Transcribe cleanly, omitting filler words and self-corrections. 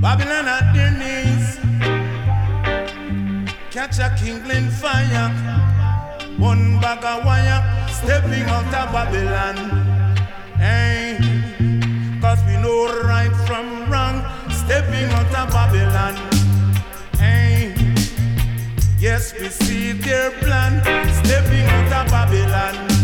Babylon at their knees. Catch a kindling fire. One bag of wire. Stepping out of Babylon. Hey, cause we know right from wrong. Stepping out of Babylon. Hey, yes, we see their plan. Stepping out of Babylon.